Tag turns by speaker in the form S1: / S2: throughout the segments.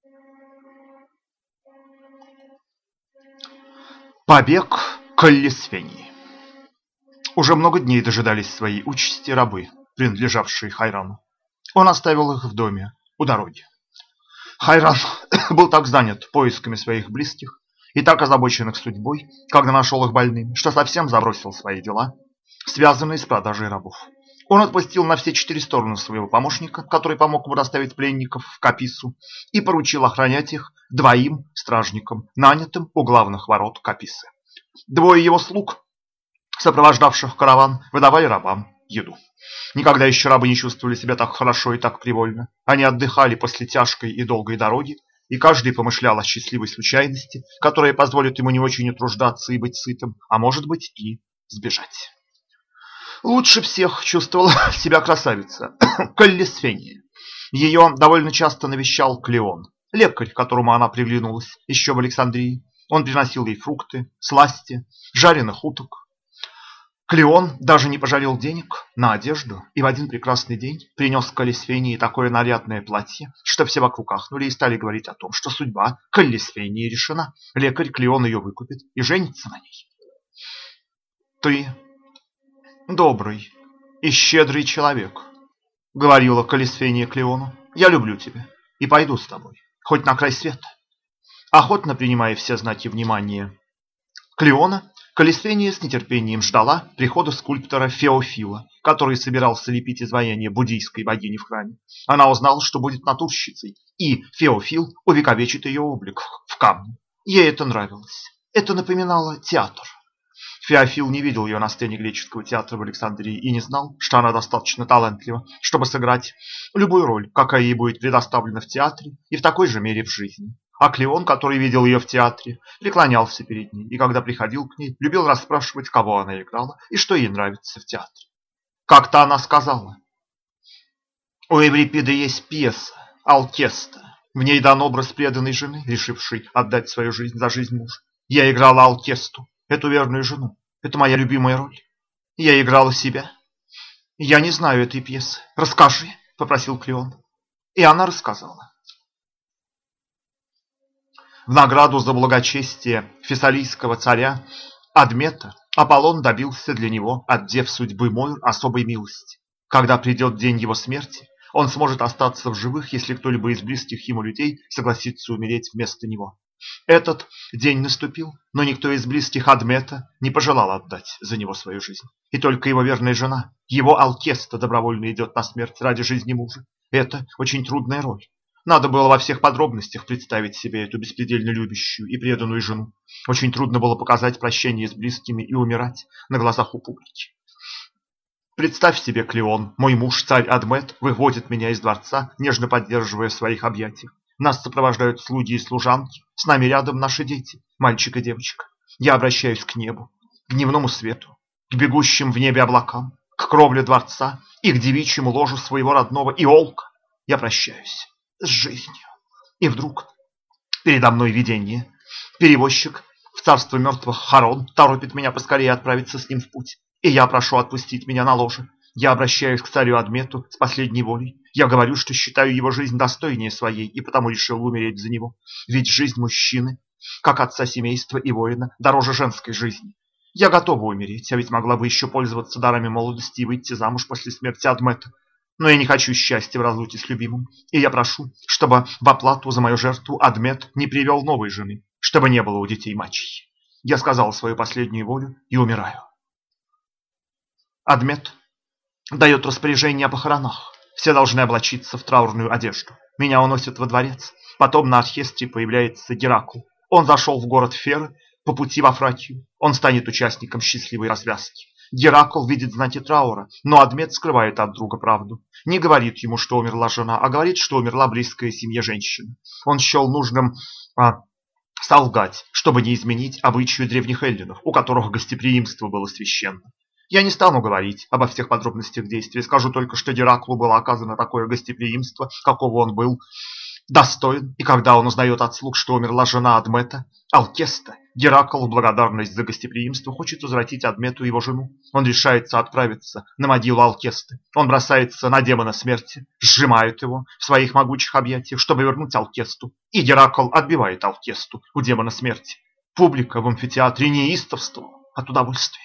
S1: Побег Коллисфении. Уже много дней дожидались своей участи рабы, принадлежавшие Хайрану. Он оставил их в доме у дороги. Хайран был так занят поисками своих близких и так озабочен их судьбой, когда нашел их больными, что совсем забросил свои дела, связанные с продажей рабов. Он отпустил на все 4 стороны своего помощника, который помог ему доставить пленников в Капису, и поручил охранять их 2 стражникам, нанятым у главных ворот Каписы. 2 его слуг, сопровождавших караван, выдавали рабам еду. Никогда еще рабы не чувствовали себя так хорошо и так привольно. Они отдыхали после тяжкой и долгой дороги, и каждый помышлял о счастливой случайности, которая позволит ему не очень утруждаться и быть сытым, а может быть и сбежать. Лучше всех чувствовала себя красавица Коллисфения. Ее довольно часто навещал Клеон, лекарь, которому она приглянулась еще в Александрии. Он приносил ей фрукты, сласти, жареных уток. Клеон даже не пожалел денег на одежду и в один прекрасный день принес Коллисфении такое нарядное платье, что все вокруг ахнули и стали говорить о том, что судьба Коллисфении решена. Лекарь Клеон ее выкупит и женится на ней. «Ты добрый и щедрый человек», — говорила Коллисфения Клеону. «Я люблю тебя и пойду с тобой, хоть на край света». Охотно принимая все знаки внимания Клеона, Коллисфения с нетерпением ждала прихода скульптора Феофила, который собирался лепить изваяние буддийской богини в храме. Она узнала, что будет натурщицей, и Феофил увековечит ее облик в камне. Ей это нравилось. Это напоминало театр. Феофил не видел ее на сцене греческого театра в Александрии и не знал, что она достаточно талантлива, чтобы сыграть любую роль, какая ей будет предоставлена в театре и в такой же мере в жизни. А Клеон, который видел ее в театре, преклонялся перед ней, и когда приходил к ней, любил расспрашивать, кого она играла и что ей нравится в театре. Как-то она сказала: «У Эврипида есть пьеса «Алкеста». В ней дан образ преданной жены, решившей отдать свою жизнь за жизнь мужа. Я играла Алкесту, эту верную жену. Это моя любимая роль. Я играла себя. Я не знаю этой пьесы. Расскажи», — попросил Клеон. И она рассказала. В награду за благочестие фессалийского царя Адмета Аполлон добился для него от дев судьбы Мойр особой милости. Когда придет день его смерти, он сможет остаться в живых, если кто-либо из близких ему людей согласится умереть вместо него. Этот день наступил, но никто из близких Адмета не пожелал отдать за него свою жизнь. И только его верная жена, его Алкеста, добровольно идет на смерть ради жизни мужа. Это очень трудная роль. Надо было во всех подробностях представить себе эту беспредельно любящую и преданную жену. Очень трудно было показать прощение с близкими и умирать на глазах у публики. Представь себе, Клеон, мой муж, царь Адмет, выводит меня из дворца, нежно поддерживая в своих объятиях. Нас сопровождают слуги и служанки, с нами рядом наши дети, мальчик и девочка. Я обращаюсь к небу, к дневному свету, к бегущим в небе облакам, к кровле дворца и к девичьему ложу своего родного Иолка. Я прощаюсь с жизнью. И вдруг передо мной видение. Перевозчик в царство мертвых Харон торопит меня поскорее отправиться с ним в путь. И я прошу отпустить меня на ложе. Я обращаюсь к царю Адмету с последней волей. Я говорю, что считаю его жизнь достойнее своей, и потому решил умереть за него. Ведь жизнь мужчины, как отца семейства и воина, дороже женской жизни. Я готова умереть, а ведь могла бы еще пользоваться дарами молодости и выйти замуж после смерти Адмета. Но я не хочу счастья в разлуке с любимым, и я прошу, чтобы в оплату за мою жертву Адмет не привел новой жены, чтобы не было у детей мачехи. Я сказал свою последнюю волю и умираю. Адмет дает распоряжение о похоронах. Все должны облачиться в траурную одежду. Меня уносят во дворец. Потом на оркестре появляется Геракл. Он зашел в город Феры по пути во Фракию. Он станет участником счастливой развязки. Геракл видит знаки траура, но Адмет скрывает от друга правду. Не говорит ему, что умерла жена, а говорит, что умерла близкая семье женщина. Он счел нужным солгать, чтобы не изменить обычаю древних эллинов, у которых гостеприимство было священно. Я не стану говорить обо всех подробностях действий, скажу только, что Гераклу было оказано такое гостеприимство, какого он был достоин, и когда он узнает от слуг, что умерла жена Адмета, Алкеста, Геракл в благодарность за гостеприимство хочет возвратить Адмету его жену. Он решается отправиться на могилу Алкесты. Он бросается на демона смерти, сжимает его в своих могучих объятиях, чтобы вернуть Алкесту. И Геракл отбивает Алкесту у демона смерти. Публика в амфитеатре неистовствовала от удовольствия.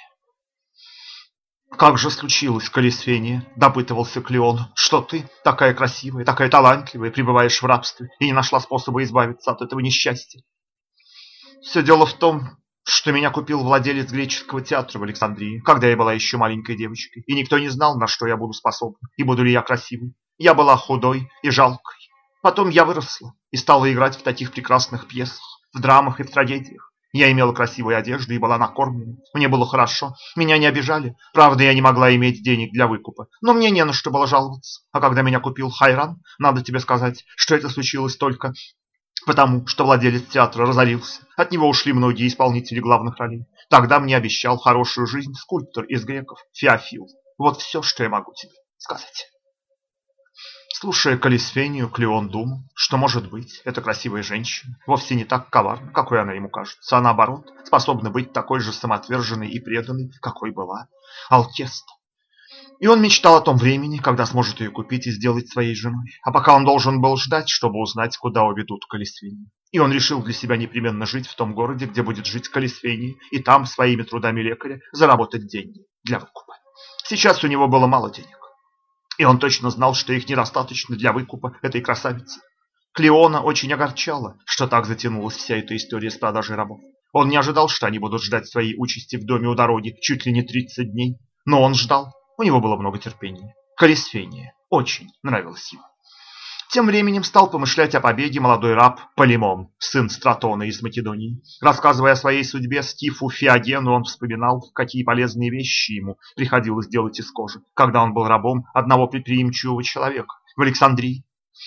S1: «Как же случилось, Калисфения?» – допытывался Клеон, – «что ты, такая красивая, такая талантливая, пребываешь в рабстве и не нашла способа избавиться от этого несчастья?» «Все дело в том, что меня купил владелец греческого театра в Александрии, когда я была еще маленькой девочкой, и никто не знал, на что я буду способна, и буду ли я красивой. Я была худой и жалкой. Потом я выросла и стала играть в таких прекрасных пьесах, в драмах и в трагедиях. Я имела красивую одежду и была накормлена. Мне было хорошо, меня не обижали. Правда, я не могла иметь денег для выкупа, но мне не на что было жаловаться. А когда меня купил Хайран, надо тебе сказать, что это случилось только потому, что владелец театра разорился. От него ушли многие исполнители главных ролей. Тогда мне обещал хорошую жизнь скульптор из греков Феофил. Вот все, что я могу тебе сказать». Слушая Калисфению, Клеон думал, что, может быть, эта красивая женщина вовсе не так коварна, какой она ему кажется, а наоборот, способна быть такой же самоотверженной и преданной, какой была Алкеста. И он мечтал о том времени, когда сможет ее купить и сделать своей женой. А пока он должен был ждать, чтобы узнать, куда уведут Калисфению. И он решил для себя непременно жить в том городе, где будет жить Калисфения, и там своими трудами лекаря заработать деньги для выкупа. Сейчас у него было мало денег. И он точно знал, что их недостаточно для выкупа этой красавицы. Клеона очень огорчало, что так затянулась вся эта история с продажей рабов. Он не ожидал, что они будут ждать своей участи в доме у дороги чуть ли не 30 дней. Но он ждал, у него было много терпения. Калисфения очень нравилась ему. Тем временем стал помышлять о побеге молодой раб Полимон, сын Стратона из Македонии. Рассказывая о своей судьбе Скифу Феогену, он вспоминал, какие полезные вещи ему приходилось делать из кожи, когда он был рабом одного предприимчивого человека в Александрии.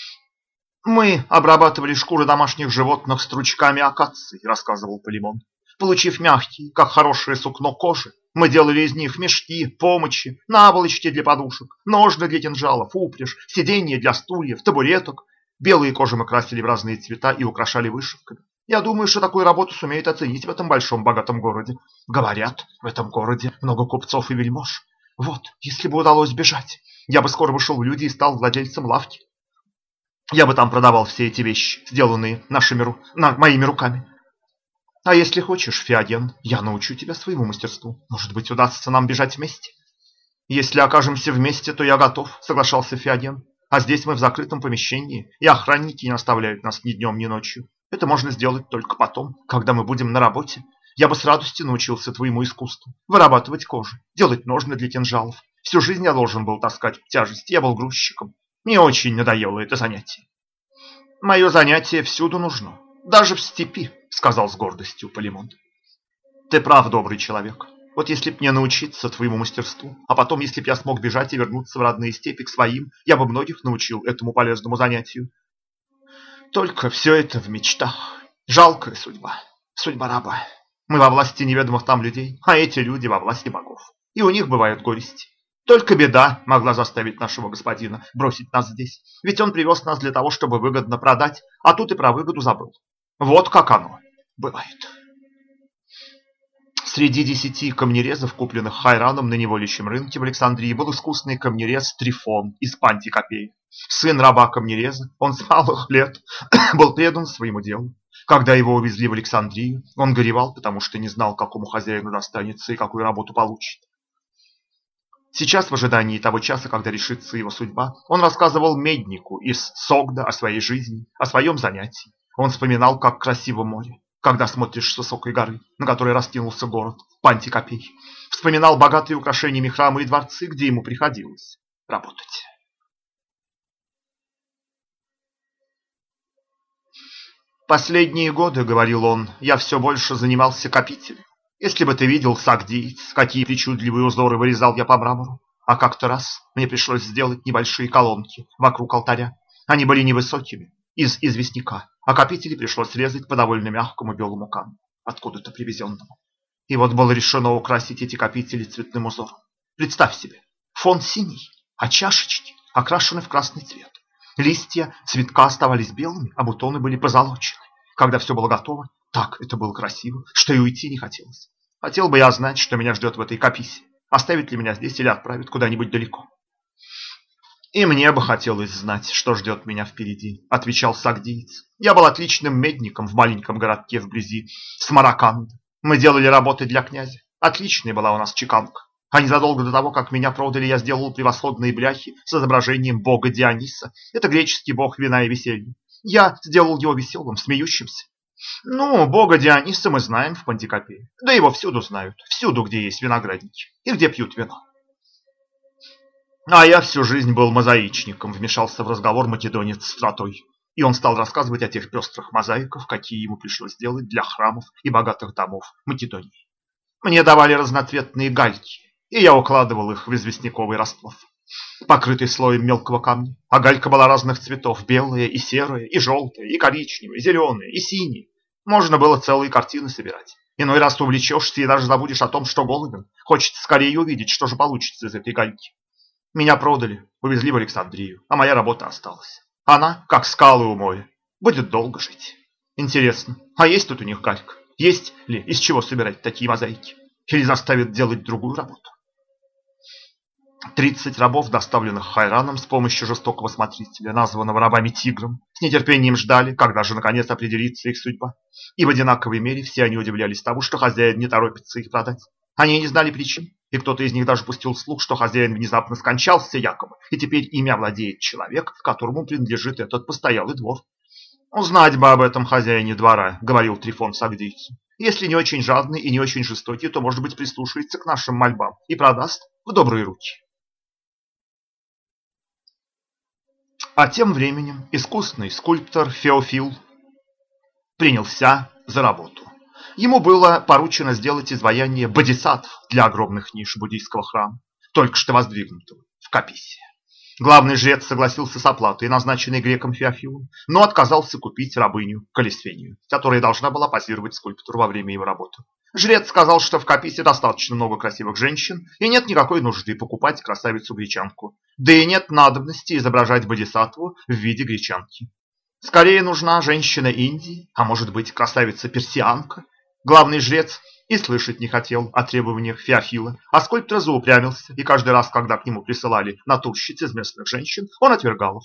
S1: «Мы обрабатывали шкуры домашних животных стручками акации», — рассказывал Полимон. «Получив мягкие, как хорошее сукно кожи, мы делали из них мешки, помощи, наволочки для подушек, ножны для кинжалов, упряжь, сиденья для стульев, табуреток. Белые кожи мы красили в разные цвета и украшали вышивками. Я думаю, что такую работу сумеют оценить в этом большом богатом городе. Говорят, в этом городе много купцов и вельмож. Вот, если бы удалось бежать, я бы скоро вышел в люди и стал владельцем лавки. Я бы там продавал все эти вещи, сделанные моими руками. А если хочешь, Феоген, я научу тебя своему мастерству. Может быть, удастся нам бежать вместе?» «Если окажемся вместе, то я готов», — соглашался Феоген. «А здесь мы в закрытом помещении, и охранники не оставляют нас ни днем, ни ночью. Это можно сделать только потом, когда мы будем на работе. Я бы с радостью научился твоему искусству. Вырабатывать кожу, делать ножны для кинжалов. Всю жизнь я должен был таскать тяжести, я был грузчиком. Мне очень надоело это занятие». «Мое занятие всюду нужно, даже в степи», — сказал с гордостью Полимон. «Ты прав, добрый человек. Вот если б мне научиться твоему мастерству, а потом, если б я смог бежать и вернуться в родные степи к своим, я бы многих научил этому полезному занятию. Только все это в мечтах. Жалкая судьба, судьба раба. Мы во власти неведомых там людей, а эти люди во власти богов. И у них бывают горести. Только беда могла заставить нашего господина бросить нас здесь. Ведь он привез нас для того, чтобы выгодно продать, а тут и про выгоду забыл. Вот как оно бывает». Среди 10 камнерезов, купленных Хайраном на неволичьем рынке в Александрии, был искусный камнерез Трифон из Пантикопеи. Сын раба-камнереза, он с малых лет был предан своему делу. Когда его увезли в Александрию, он горевал, потому что не знал, какому хозяину достанется и какую работу получит. Сейчас, в ожидании того часа, когда решится его судьба, он рассказывал меднику из Согда о своей жизни, о своем занятии. Он вспоминал, как красиво море, когда смотришь с высокой горы, на которой раскинулся город Пантикопей. Вспоминал богатые украшениями храмы и дворцы, где ему приходилось работать. «Последние годы, — говорил он, — я все больше занимался копителем. Если бы ты видел, сагдиец, какие причудливые узоры вырезал я по мрамору. А как-то раз мне пришлось сделать небольшие колонки вокруг алтаря. Они были невысокими, из известняка, а копители пришлось резать по довольно мягкому белому камню, откуда-то привезенному. И вот было решено украсить эти копители цветным узором. Представь себе, фон синий, а чашечки окрашены в красный цвет. Листья цветка оставались белыми, а бутоны были позолочены. Когда все было готово, так это было красиво, что и уйти не хотелось. Хотел бы я знать, что меня ждет в этой Каписе. Оставит ли меня здесь или отправит куда-нибудь далеко. «И мне бы хотелось знать, что ждет меня впереди», — отвечал сагдиец. «Я был отличным медником в маленьком городке вблизи Смараканда. Мы делали работы для князя. Отличная была у нас чеканка. А незадолго до того, как меня продали, я сделал превосходные бляхи с изображением бога Диониса. Это греческий бог вина и веселья. Я сделал его веселым, смеющимся. Ну, бога Диониса мы знаем в Пантикопее. Да его всюду знают, всюду, где есть виноградники и где пьют вино. А я всю жизнь был мозаичником, вмешался в разговор македонец Стратой. И он стал рассказывать о тех пестрых мозаиках, какие ему пришлось делать для храмов и богатых домов Македонии. Мне давали разноцветные гальки, и я укладывал их в известняковый расплав, покрытый слоем мелкого камня. А галька была разных цветов, белая и серая, и желтая, и коричневая, и зеленая, и синяя. Можно было целые картины собирать. Иной раз увлечешься и даже забудешь о том, что голоден. Хочется скорее увидеть, что же получится из этой гальки. Меня продали, увезли в Александрию, а моя работа осталась. Она, как скалы у моря, будет долго жить. Интересно, а есть тут у них галька? Есть ли из чего собирать такие мозаики? Или заставят делать другую работу? 30 рабов, доставленных Хайраном с помощью жестокого смотрителя, названного рабами Тигром, с нетерпением ждали, когда же наконец определится их судьба. И в одинаковой мере все они удивлялись тому, что хозяин не торопится их продать. Они не знали причин, и кто-то из них даже пустил слух, что хозяин внезапно скончался якобы, и теперь ими владеет человек, которому принадлежит этот постоялый двор. «Узнать бы об этом хозяине двора», — говорил Трифон сагдийцу. «Если не очень жадный и не очень жестокий, то, может быть, прислушается к нашим мольбам и продаст в добрые руки». А тем временем искусный скульптор Феофил принялся за работу. Ему было поручено сделать изваяние бодисаттв для огромных ниш буддийского храма, только что воздвигнутого в Каписе. Главный жрец согласился с оплатой, назначенной греком Феофилом, но отказался купить рабыню Калисфению, которая должна была позировать скульптору во время его работы. Жрец сказал, что в Каписе достаточно много красивых женщин, и нет никакой нужды покупать красавицу-гречанку. Да и нет надобности изображать бодисаттву в виде гречанки. Скорее нужна женщина Индии, а может быть красавица-персианка. Главный жрец и слышать не хотел о требованиях Феофила, а скульптор заупрямился, и каждый раз, когда к нему присылали натурщиц из местных женщин, он отвергал их.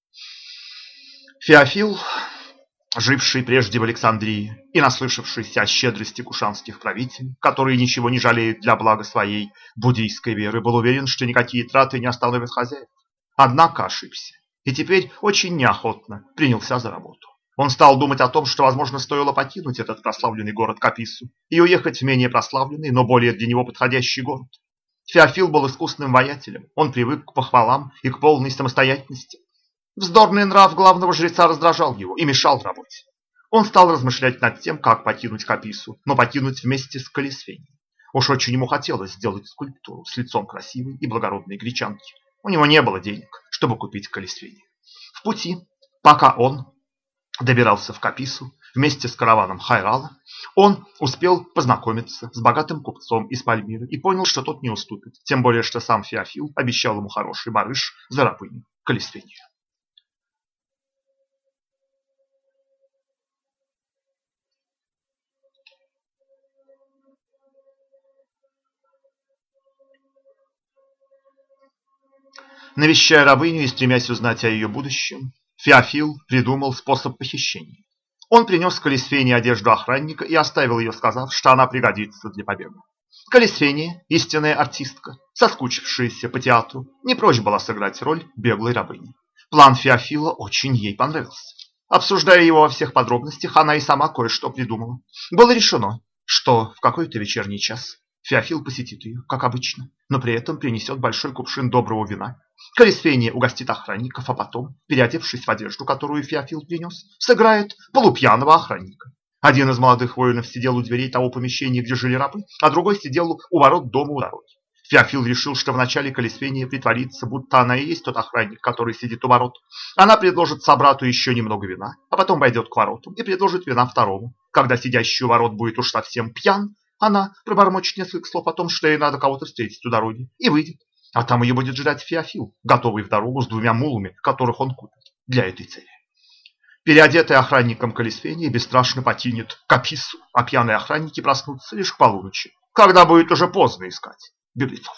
S1: Феофил, живший прежде в Александрии и наслышавшийся о щедрости кушанских правителей, которые ничего не жалеют для блага своей буддийской веры, был уверен, что никакие траты не остановят хозяев. Однако ошибся, и теперь очень неохотно принялся за работу. Он стал думать о том, что, возможно, стоило покинуть этот прославленный город Капису и уехать в менее прославленный, но более для него подходящий город. Феофил был искусным воятелем, он привык к похвалам и к полной самостоятельности. Вздорный нрав главного жреца раздражал его и мешал работе. Он стал размышлять над тем, как покинуть Капису, но покинуть вместе с Калисфенией. Уж очень ему хотелось сделать скульптуру с лицом красивой и благородной гречанки. У него не было денег, чтобы купить Калисфению. В пути, пока он добирался в Капису вместе с караваном Хайрала, он успел познакомиться с богатым купцом из Пальмиры и понял, что тот не уступит, тем более, что сам Феофил обещал ему хороший барыш за рабыню Калисфению. Навещая рабыню и стремясь узнать о ее будущем, Феофил придумал способ похищения. Он принес Калисфении одежду охранника и оставил ее, сказав, что она пригодится для побега. Калисфения, истинная артистка, соскучившаяся по театру, не прочь была сыграть роль беглой рабыни. План Феофила очень ей понравился. Обсуждая его во всех подробностях, она и сама кое-что придумала. Было решено, что в какой-то вечерний час Феофил посетит ее, как обычно, но при этом принесет большой кувшин доброго вина. Калисфения угостит охранников, а потом, переодевшись в одежду, которую Феофил принес, сыграет полупьяного охранника. Один из молодых воинов сидел у дверей того помещения, где жили рабы, а другой сидел у ворот дома у дороги. Феофил решил, что вначале Калисфения притворится, будто она и есть тот охранник, который сидит у ворот. Она предложит собрату еще немного вина, а потом пойдет к воротам и предложит вина второму. Когда сидящий у ворот будет уж совсем пьян, она пробормочет несколько слов о том, что ей надо кого-то встретить у дороги, и выйдет. А там ее будет ждать Феофил, готовый в дорогу с 2 мулами, которых он купит. для этой цели. Переодетый охранником Калисфения бесстрашно покинет Каписсу, а пьяные охранники проснутся лишь к полуночи, когда будет уже поздно искать беглецов.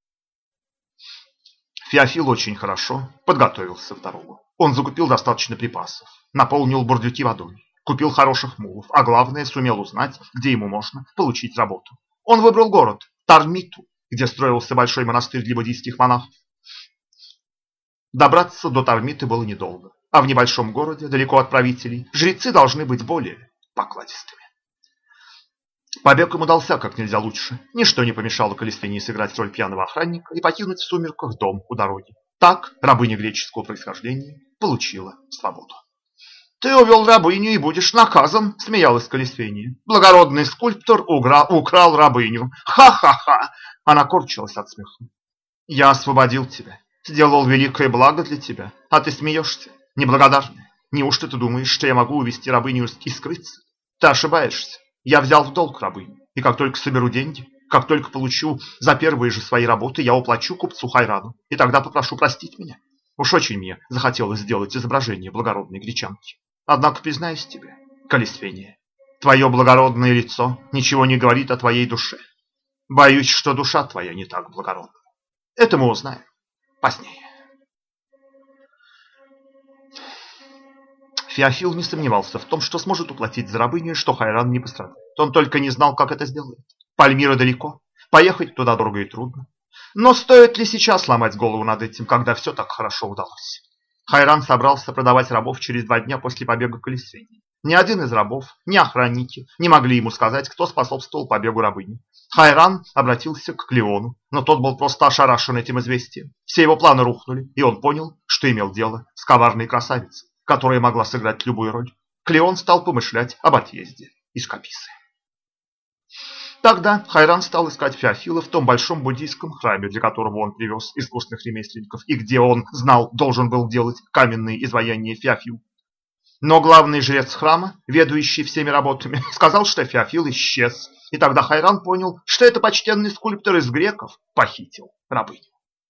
S1: Феофил очень хорошо подготовился в дорогу. Он закупил достаточно припасов, наполнил бурдюки водой, купил хороших мулов, а главное, сумел узнать, где ему можно получить работу. Он выбрал город Тармиту, где строился большой монастырь для буддийских монахов. Добраться до Тармиты было недолго, а в небольшом городе, далеко от правителей, жрецы должны быть более покладистыми. Побег ему дался как нельзя лучше. Ничто не помешало Калисфении сыграть роль пьяного охранника и покинуть в сумерках дом у дороги. Так рабыня греческого происхождения получила свободу. «Ты увел рабыню и будешь наказан», — смеялась Калисфения. «Благородный скульптор украл рабыню. Ха-ха-ха!» Она корчилась от смеха. «Я освободил тебя, сделал великое благо для тебя, а ты смеешься, неблагодарная. Неужто ты думаешь, что я могу увести рабыню и скрыться? Ты ошибаешься. Я взял в долг рабыню, и как только соберу деньги, как только получу за первые же свои работы, я уплачу купцу Хайрану, и тогда попрошу простить меня. Уж очень мне захотелось сделать изображение благородной гречанки. Однако, признаюсь тебе, Калисфения, твое благородное лицо ничего не говорит о твоей душе. Боюсь, что душа твоя не так благородна. Это мы узнаем позднее». Феофил не сомневался в том, что сможет уплатить за рабыню, что Хайран не пострадает. Он только не знал, как это сделает. Пальмира далеко, поехать туда дорого и трудно. Но стоит ли сейчас ломать голову над этим, когда все так хорошо удалось? Хайран собрался продавать рабов через 2 дня после побега Калисфении. Ни один из рабов, ни охранники не могли ему сказать, кто способствовал побегу рабыни. Хайран обратился к Клеону, но тот был просто ошарашен этим известием. Все его планы рухнули, и он понял, что имел дело с коварной красавицей, которая могла сыграть любую роль. Клеон стал помышлять об отъезде из Каписы. Тогда Хайран стал искать Феофила в том большом буддийском храме, для которого он привез искусных ремесленников, и где он знал, должен был делать каменные изваяния Феофил. Но главный жрец храма, ведущий всеми работами, сказал, что Феофил исчез. И тогда Хайран понял, что это почтенный скульптор из греков похитил рабыню.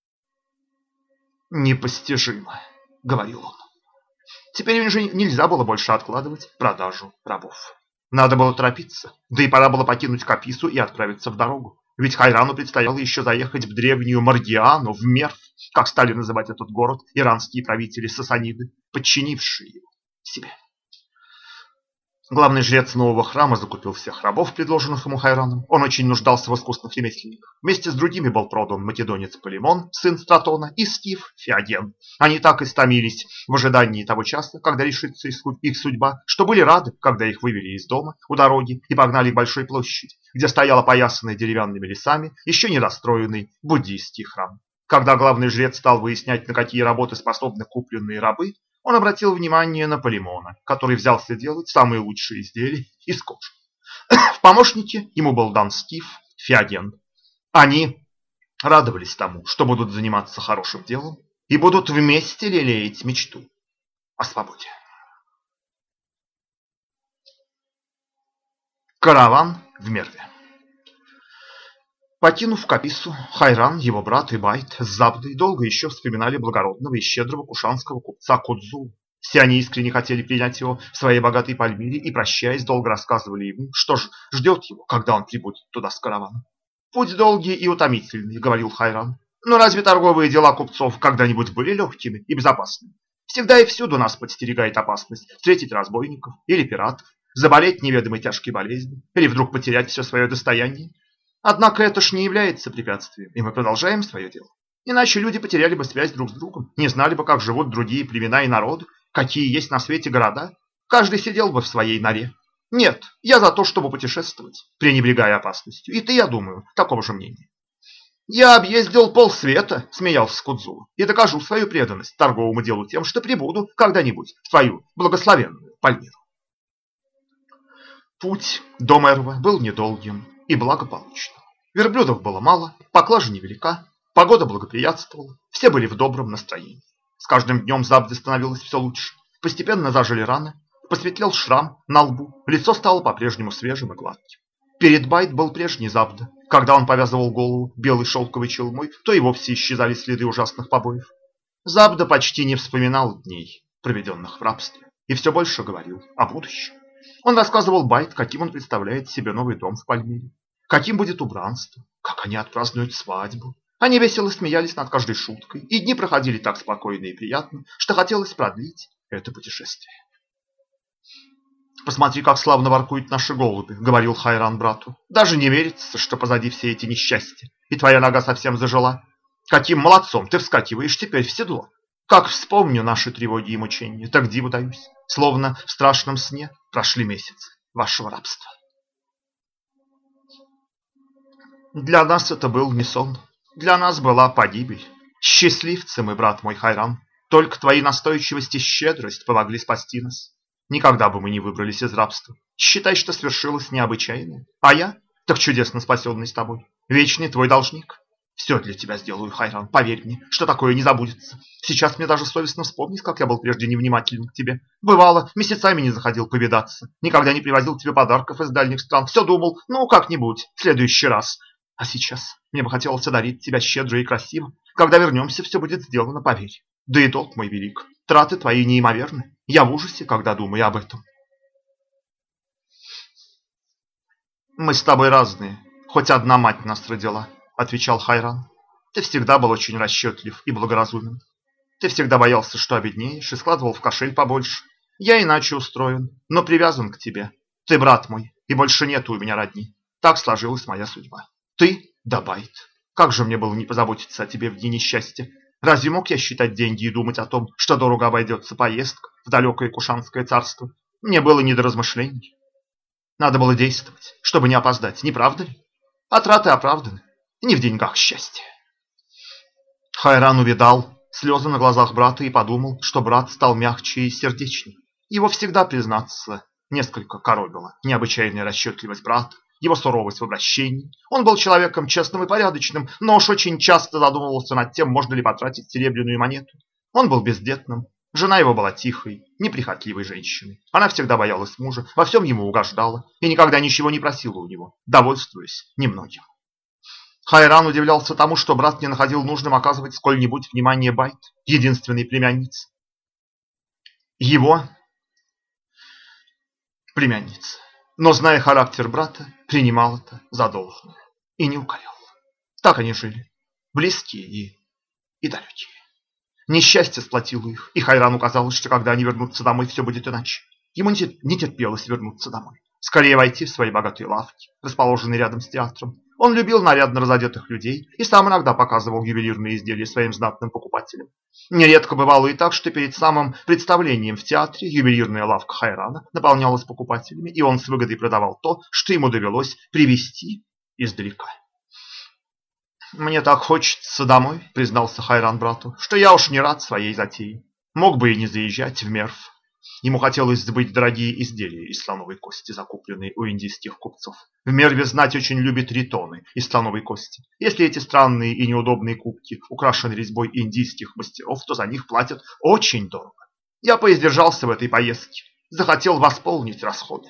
S1: «Непостижимо», — говорил он. Теперь уже нельзя было больше откладывать продажу рабов. Надо было торопиться, да и пора было покинуть Капису и отправиться в дорогу. Ведь Хайрану предстояло еще заехать в древнюю Маргиану, в Мерв, как стали называть этот город иранские правители Сасаниды, подчинившие его себе. Главный жрец нового храма закупил всех рабов, предложенных ему Хайраном. Он очень нуждался в искусных ремесленниках. Вместе с другими был продан македонец Полимон, сын Стратона, и скиф Феоген. Они так истомились в ожидании того часа, когда решится их судьба, что были рады, когда их вывели из дома у дороги и погнали к большой площади, где стоял опоясанный деревянными лесами еще недостроенный буддийский храм. Когда главный жрец стал выяснять, на какие работы способны купленные рабы, он обратил внимание на Полимона, который взялся делать самые лучшие изделия из кожи. В помощники ему был дан скиф Феоген. Они радовались тому, что будут заниматься хорошим делом и будут вместе лелеять мечту о свободе. Караван в Мерве. Покинув Капису, Хайран, его брат и Байт с Забдой долго еще вспоминали благородного и щедрого кушанского купца Кодзу. Все они искренне хотели принять его в своей богатой Пальмире и, прощаясь, долго рассказывали ему, что ж ждет его, когда он прибудет туда с караваном. «Путь долгий и утомительный», — говорил Хайран. «Но разве торговые дела купцов когда-нибудь были легкими и безопасными? Всегда и всюду нас подстерегает опасность встретить разбойников или пиратов, заболеть неведомой тяжкой болезнью или вдруг потерять все свое достояние. Однако это ж не является препятствием, и мы продолжаем свое дело. Иначе люди потеряли бы связь друг с другом, не знали бы, как живут другие племена и народы, какие есть на свете города. Каждый сидел бы в своей норе. Нет, я за то, чтобы путешествовать, пренебрегая опасностью. И ты, я думаю, такого же мнения». «Я объездил полсвета», — смеялся Кудзула, «и докажу свою преданность торговому делу тем, что прибуду когда-нибудь в твою благословенную Пальмиру». Путь до Мерва был недолгим и благополучным. Верблюдов было мало, поклажа невелика, погода благоприятствовала, все были в добром настроении. С каждым днем Забде становилось все лучше. Постепенно зажили раны, посветлел шрам на лбу, лицо стало по-прежнему свежим и гладким. Перед Байт был прежний Забда. Когда он повязывал голову белой шелковой челмой, то и вовсе исчезали следы ужасных побоев. Забда почти не вспоминал дней, проведенных в рабстве, и все больше говорил о будущем. Он рассказывал Байт, каким он представляет себе новый дом в Пальмире, каким будет убранство, как они отпразднуют свадьбу. Они весело смеялись над каждой шуткой, и дни проходили так спокойно и приятно, что хотелось продлить это путешествие. «Посмотри, как славно воркуют наши голуби», — говорил Хайран брату. «Даже не верится, что позади все эти несчастья, и твоя нога совсем зажила. Каким молодцом ты вскакиваешь теперь в седло. Как вспомню наши тревоги и мучения, так диву даюсь, словно в страшном сне прошли месяцы вашего рабства». Для нас это был не сон, для нас была погибель. Счастливцы мы, брат мой Хайран, только твои настойчивость и щедрость помогли спасти нас. Никогда бы мы не выбрались из рабства. Считай, что свершилось необычайное. А я, так чудесно спасенный с тобой, вечный твой должник. Все для тебя сделаю, Хайран, поверь мне, что такое не забудется. Сейчас мне даже совестно вспомнить, как я был прежде невнимателен к тебе. Бывало, месяцами не заходил повидаться, никогда не привозил тебе подарков из дальних стран. Все думал, ну как-нибудь, в следующий раз. А сейчас мне бы хотелось одарить тебя щедро и красиво. Когда вернемся, все будет сделано, поверь. Да и долг мой велик, траты твои неимоверны. Я в ужасе, когда думаю об этом. Мы с тобой разные, хоть одна мать нас родила, отвечал Хайран. Ты всегда был очень расчетлив и благоразумен. Ты всегда боялся, что обеднеешь, и складывал в кошель побольше. Я иначе устроен, но привязан к тебе. Ты брат мой, и больше нет у меня родни. Так сложилась моя судьба. Ты да Байт. Как же мне было не позаботиться о тебе в дни несчастья? Разве мог я считать деньги и думать о том, что дорого обойдется поездка в далекое Кушанское царство? Мне было не до размышлений. Надо было действовать, чтобы не опоздать, не правда ли? А траты оправданы, не в деньгах счастья. Хайран увидал слезы на глазах брата и подумал, что брат стал мягче и сердечнее. Его всегда, признаться, несколько коробило необычайная расчетливость брата, его суровость в обращении. Он был человеком честным и порядочным, но уж очень часто задумывался над тем, можно ли потратить серебряную монету. Он был бездетным, жена его была тихой, неприхотливой женщиной. Она всегда боялась мужа, во всем ему угождала и никогда ничего не просила у него, довольствуясь немногим. Хайран удивлялся тому, что брат не находил нужным оказывать сколь-нибудь внимание Байт, единственной племяннице. Его племянница. Но, зная характер брата, принимал это за должное и не укорял. Так они жили, близкие и далекие. Несчастье сплотило их, и Хайрану казалось, что когда они вернутся домой, все будет иначе. Ему не терпелось вернуться домой, скорее войти в свои богатые лавки, расположенные рядом с театром. Он любил нарядно разодетых людей и сам иногда показывал ювелирные изделия своим знатным покупателям. Нередко бывало и так, что перед самым представлением в театре ювелирная лавка Хайрана наполнялась покупателями, и он с выгодой продавал то, что ему довелось привезти издалека. «Мне так хочется домой», — признался Хайран брату, — «что я уж не рад своей затее. Мог бы и не заезжать в Мерв». Ему хотелось сбыть дорогие изделия из слоновой кости, закупленные у индийских купцов. В Мерве знать очень любит ритоны из слоновой кости. Если эти странные и неудобные кубки украшены резьбой индийских мастеров, то за них платят очень дорого. Я поиздержался в этой поездке, захотел восполнить расходы.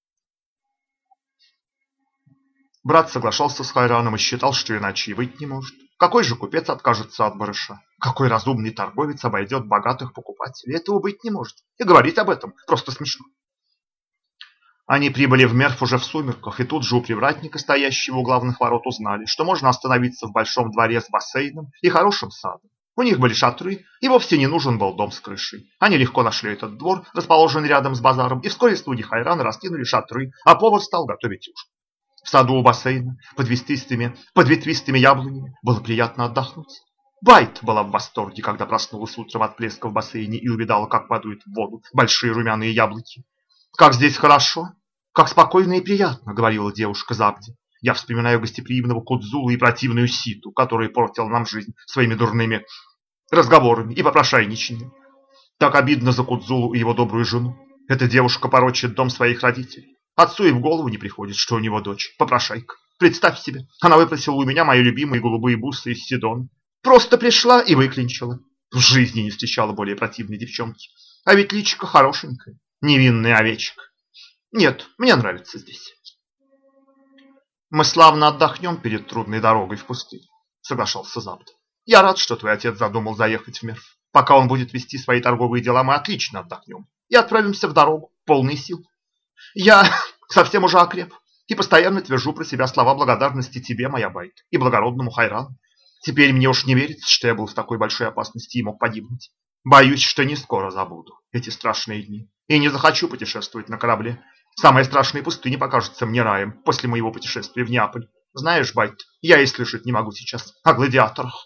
S1: Брат соглашался с Хайраном и считал, что иначе и быть не может. Какой же купец откажется от барыша? Какой разумный торговец обойдет богатых покупателей? Этого быть не может. И говорить об этом просто смешно. Они прибыли в Мерв уже в сумерках, и тут же у привратника, стоящего у главных ворот, узнали, что можно остановиться в большом дворе с бассейном и хорошим садом. У них были шатры, и вовсе не нужен был дом с крышей. Они легко нашли этот двор, расположенный рядом с базаром, и вскоре слуги Хайрана раскинули шатры, а повар стал готовить ужин. В саду у бассейна, под ветвистыми яблонями, было приятно отдохнуть. Байт была в восторге, когда проснулась утром от плеска в бассейне и увидала, как падают в воду большие румяные яблоки. «Как здесь хорошо, как спокойно и приятно», — говорила девушка Забди. «Я вспоминаю гостеприимного Кудзула и противную Ситу, который портил нам жизнь своими дурными разговорами и попрошайничанием. Так обидно за Кудзулу и его добрую жену. Эта девушка порочит дом своих родителей. Отцу и в голову не приходит, что у него дочь, попрошайка. Представь себе, она выпросила у меня мои любимые голубые бусы из Сидона. Просто пришла и выклинчила. В жизни не встречала более противной девчонки. А ведь личико хорошенькое, невинная овечка. Нет, мне нравится здесь». «Мы славно отдохнем перед трудной дорогой в пустыне», — соглашался Забд. «Я рад, что твой отец задумал заехать в Мерв. Пока он будет вести свои торговые дела, мы отлично отдохнем и отправимся в дорогу, полные сил. Я совсем уже окреп и постоянно твержу про себя слова благодарности тебе, моя Байт, и благородному Хайрану. Теперь мне уж не верится, что я был в такой большой опасности и мог погибнуть. Боюсь, что не скоро забуду эти страшные дни и не захочу путешествовать на корабле. Самые страшные пустыни покажутся мне раем после моего путешествия в Неаполь. Знаешь, Байт, я и слышать не могу сейчас о гладиаторах.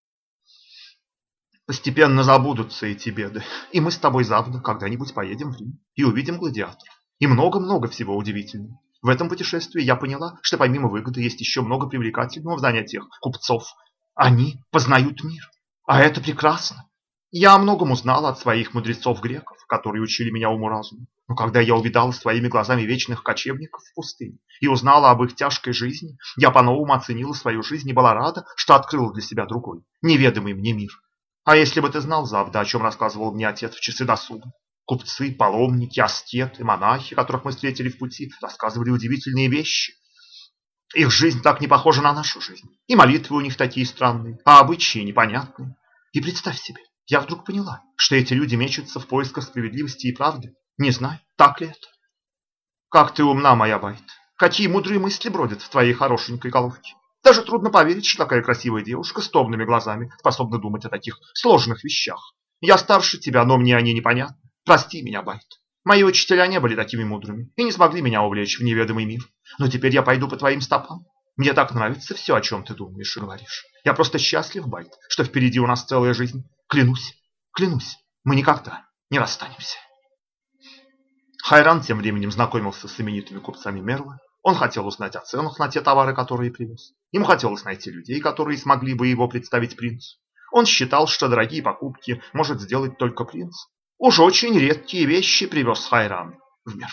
S1: Постепенно забудутся эти беды, и мы с тобой завтра когда-нибудь поедем в Рим и увидим гладиаторов. И много-много всего удивительного. В этом путешествии я поняла, что помимо выгоды есть еще много привлекательного в занятиях купцов. Они познают мир, а это прекрасно. Я о многом узнала от своих мудрецов-греков, которые учили меня уму-разуму. Но когда я увидала своими глазами вечных кочевников в пустыне и узнала об их тяжкой жизни, я по-новому оценила свою жизнь и была рада, что открыла для себя другой, неведомый мне мир. А если бы ты знал, Завда, о чем рассказывал мне отец в часы досуга? Купцы, паломники, аскеты, монахи, которых мы встретили в пути, рассказывали удивительные вещи. Их жизнь так не похожа на нашу жизнь. И молитвы у них такие странные, а обычаи непонятные. И представь себе, я вдруг поняла, что эти люди мечутся в поисках справедливости и правды. Не знаю, так ли это. Как ты умна, моя Байт. Какие мудрые мысли бродят в твоей хорошенькой головке. Даже трудно поверить, что такая красивая девушка с томными глазами способна думать о таких сложных вещах. Я старше тебя, но мне они непонятны. Прости меня, Байт. Мои учителя не были такими мудрыми и не смогли меня увлечь в неведомый мир. Но теперь я пойду по твоим стопам. Мне так нравится все, о чем ты думаешь и говоришь. Я просто счастлив, Байт, что впереди у нас целая жизнь. Клянусь, мы никогда не расстанемся. Хайран тем временем знакомился с именитыми купцами Мерва. Он хотел узнать о ценах на те товары, которые привез. Ему хотелось найти людей, которые смогли бы его представить принцу. Он считал, что дорогие покупки может сделать только принц. Уж очень редкие вещи привез Хайран в Мерв.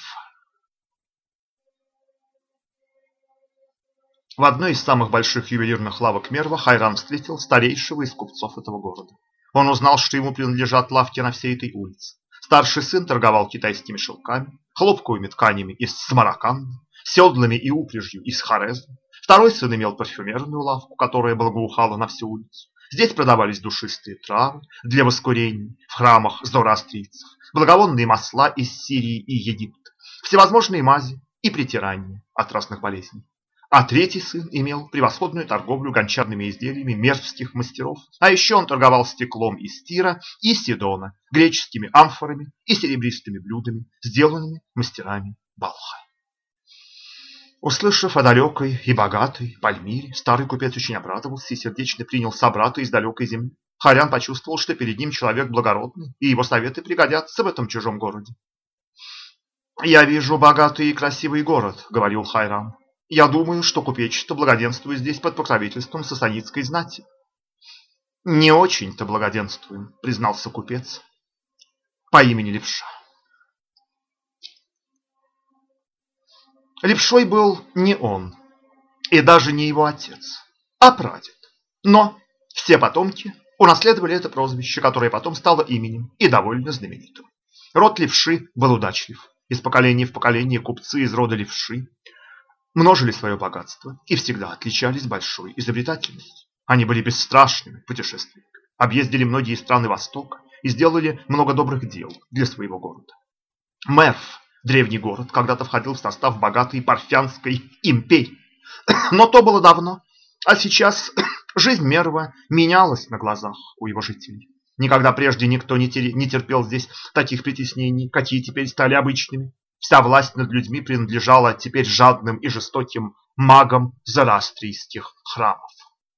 S1: В одной из самых больших ювелирных лавок Мерва Хайран встретил старейшего из купцов этого города. Он узнал, что ему принадлежат лавки на всей этой улице. Старший сын торговал китайскими шелками, хлопковыми тканями из Самарканда, седлами и упряжью из Хорезма. Второй сын имел парфюмерную лавку, которая благоухала на всю улицу. Здесь продавались душистые травы для воскурений в храмах зороастрийцев, благовонные масла из Сирии и Египта, всевозможные мази и притирания от разных болезней. А третий сын имел превосходную торговлю гончарными изделиями мервских мастеров. А еще он торговал стеклом из Тира и Сидона, греческими амфорами и серебристыми блюдами, сделанными мастерами Балха. Услышав о далекой и богатой Пальмире, старый купец очень обрадовался и сердечно принял собрата из далекой земли. Хайран почувствовал, что перед ним человек благородный, и его советы пригодятся в этом чужом городе. «Я вижу богатый и красивый город», — говорил Хайран. «Я думаю, что купечество благоденствует здесь под покровительством сасанидской знати». «Не очень-то благоденствуем», — признался купец по имени Левша. Левшой был не он, и даже не его отец, а прадед. Но все потомки унаследовали это прозвище, которое потом стало именем и довольно знаменитым. Род Левши был удачлив. Из поколения в поколение купцы из рода Левши множили свое богатство и всегда отличались большой изобретательностью. Они были бесстрашными путешественниками, объездили многие страны Востока и сделали много добрых дел для своего города. Мерв, древний город, когда-то входил в состав богатой Парфянской империи. Но то было давно, а сейчас жизнь Мерва менялась на глазах у его жителей. Никогда прежде никто не терпел здесь таких притеснений, какие теперь стали обычными. Вся власть над людьми принадлежала теперь жадным и жестоким магам зороастрийских храмов.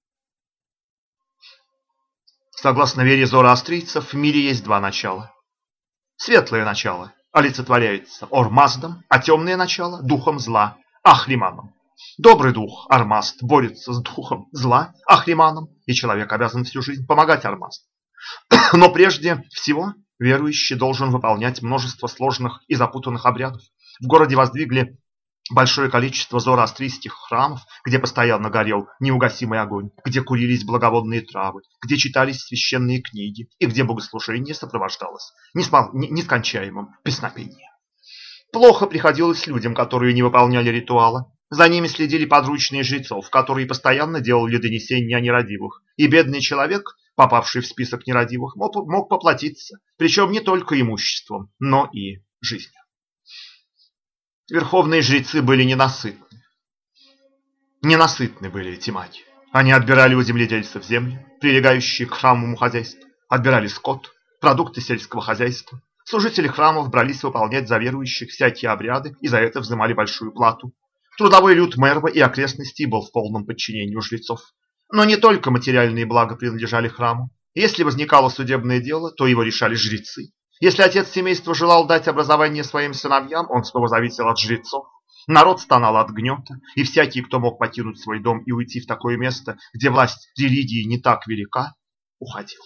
S1: Согласно вере зороастрийцев, в мире есть два начала. Светлое начало олицетворяется Ормаздом, а темное начало – духом зла, Ахриманом. Добрый дух Ормазд борется с духом зла, Ахриманом, и человек обязан всю жизнь помогать Ормазду. Но прежде всего верующий должен выполнять множество сложных и запутанных обрядов. В городе воздвигли большое количество зороастрийских храмов, где постоянно горел неугасимый огонь, где курились благовонные травы, где читались священные книги и где богослужение сопровождалось нескончаемым песнопением. Плохо приходилось людям, которые не выполняли ритуала. За ними следили подручные жрецов, которые постоянно делали донесения о нерадивых, и бедный человек попавший в список нерадивых, мог поплатиться, причем не только имуществом, но и жизнью. Верховные жрецы были ненасытны. Ненасытны были эти маги. Они отбирали у земледельцев земли, прилегающие к храмовому хозяйству, отбирали скот, продукты сельского хозяйства. Служители храмов брались выполнять за верующих всякие обряды и за это взимали большую плату. Трудовой люд Мерва и окрестностей был в полном подчинении у жрецов. Но не только материальные блага принадлежали храму. Если возникало судебное дело, то его решали жрецы. Если отец семейства желал дать образование своим сыновьям, он снова зависел от жрецов. Народ стонал от гнета, и всякий, кто мог покинуть свой дом и уйти в такое место, где власть религии не так велика, уходил.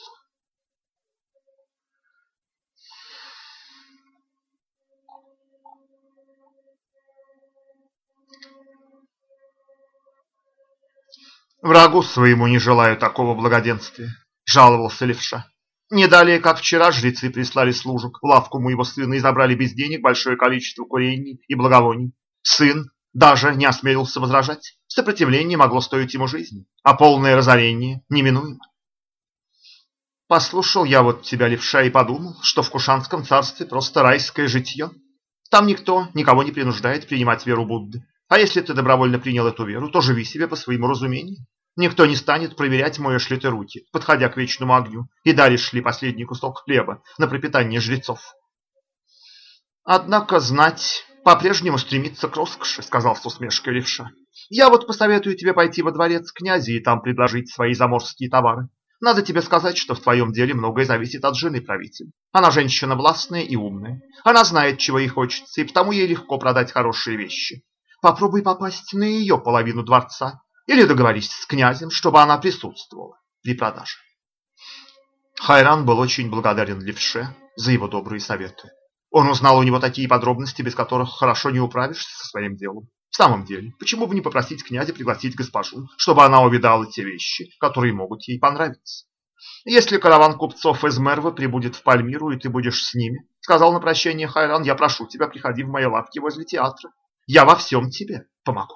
S1: «Врагу своему не желаю такого благоденствия», — жаловался левша. Не далее, как вчера, жрецы прислали служек в лавку моего сына и забрали без денег большое количество курений и благовоний. Сын даже не осмелился возражать. Сопротивление могло стоить ему жизни, а полное разорение неминуемо. Послушал я вот тебя, левша, и подумал, что в Кушанском царстве просто райское житье. Там никто никого не принуждает принимать веру Будды. А если ты добровольно принял эту веру, то живи себе по своему разумению. Никто не станет проверять, моешь ли ты руки, подходя к вечному огню, и даришь ли последний кусок хлеба на пропитание жрецов. Однако знать по-прежнему стремится к роскоши, сказал с усмешкой левша. Я вот посоветую тебе пойти во дворец князя и там предложить свои заморские товары. Надо тебе сказать, что в твоем деле многое зависит от жены правителя. Она женщина властная и умная. Она знает, чего ей хочется, и потому ей легко продать хорошие вещи. Попробуй попасть на ее половину дворца. Или договорись с князем, чтобы она присутствовала при продаже. Хайран был очень благодарен левше за его добрые советы. Он узнал у него такие подробности, без которых хорошо не управишься со своим делом. В самом деле, почему бы не попросить князя пригласить госпожу, чтобы она увидала те вещи, которые могут ей понравиться? Если караван купцов из Мервы прибудет в Пальмиру, и ты будешь с ними, сказал на прощание Хайран, я прошу тебя, приходи в мои лавки возле театра. Я во всем тебе помогу.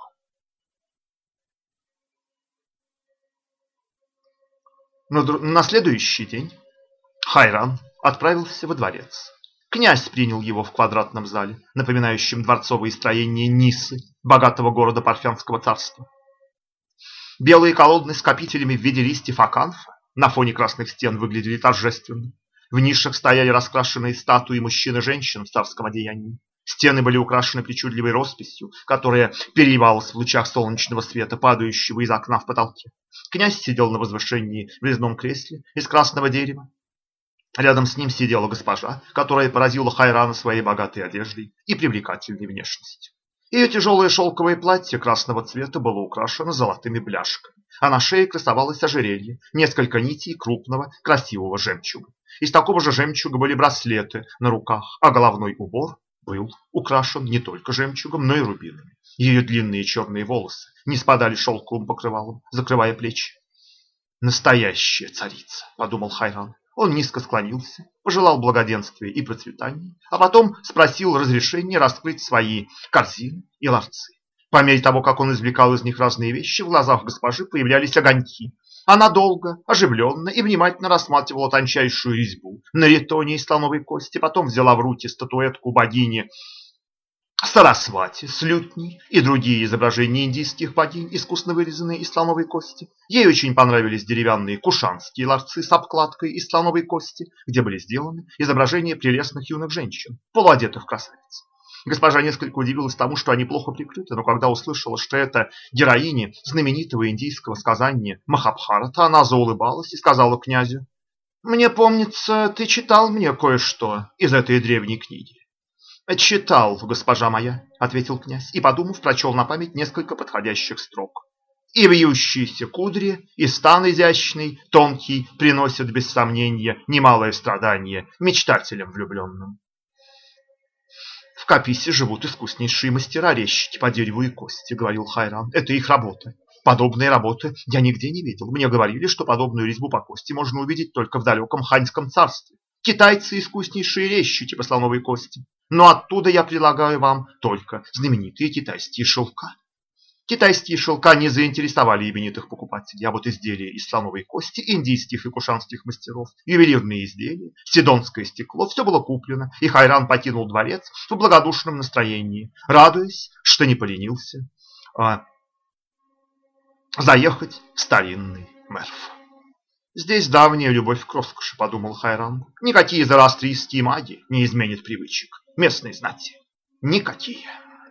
S1: На следующий день Хайран отправился во дворец. Князь принял его в квадратном зале, напоминающем дворцовые строения Нисы, богатого города Парфянского царства. Белые колонны с копителями в виде листьев аканфа на фоне красных стен выглядели торжественно. В нишах стояли раскрашенные статуи мужчин и женщин в царском одеянии. Стены были украшены причудливой росписью, которая переливалась в лучах солнечного света, падающего из окна в потолке. Князь сидел на возвышении в резном кресле из красного дерева. Рядом с ним сидела госпожа, которая поразила Хайрана своей богатой одеждой и привлекательной внешностью. Ее тяжелое шелковое платье красного цвета было украшено золотыми бляшками, а на шее красовалось ожерелье, несколько нитей крупного красивого жемчуга. Из такого же жемчуга были браслеты на руках, а головной убор был украшен не только жемчугом, но и рубинами. Ее длинные черные волосы не спадали шелковым покрывалом, закрывая плечи. «Настоящая царица», — подумал Хайран. Он низко склонился, пожелал благоденствия и процветания, а потом спросил разрешения раскрыть свои корзины и ларцы. По мере того, как он извлекал из них разные вещи, в глазах госпожи появлялись огоньки. Она долго, оживленно и внимательно рассматривала тончайшую резьбу на ритоне из слоновой кости, потом взяла в руки статуэтку богини Сарасвати с лютней и другие изображения индийских богинь, искусно вырезанные из слоновой кости. Ей очень понравились деревянные кушанские ларцы с обкладкой из слоновой кости, где были сделаны изображения прелестных юных женщин, полуодетых красавиц. Госпожа несколько удивилась тому, что они плохо прикрыты, но когда услышала, что это героини знаменитого индийского сказания Махабхарата, она заулыбалась и сказала князю: «Мне помнится, ты читал мне кое-что из этой древней книги». «Читал, госпожа моя», — ответил князь, и, подумав, прочел на память несколько подходящих строк. «И вьющиеся кудри, и стан изящный, тонкий, приносят, без сомнения, немалое страдание мечтателям влюбленным». «В Каписе живут искуснейшие мастера, резчики по дереву и кости», — говорил Хайран. «Это их работа. Подобные работы я нигде не видел. Мне говорили, что подобную резьбу по кости можно увидеть только в далеком Ханьском царстве. Китайцы искуснейшие резчики по слоновой кости. Но оттуда я предлагаю вам только знаменитые китайские шелка». Китайские шелка не заинтересовали именитых покупателей, а вот изделия из слоновой кости, индийских и кушанских мастеров, ювелирные изделия, сидонское стекло – все было куплено, и Хайран покинул дворец в благодушном настроении, радуясь, что не поленился заехать в старинный Мерв. «Здесь давняя любовь к роскоши», – подумал Хайран. «Никакие зороастрийские маги не изменят привычек местной знати. Никакие».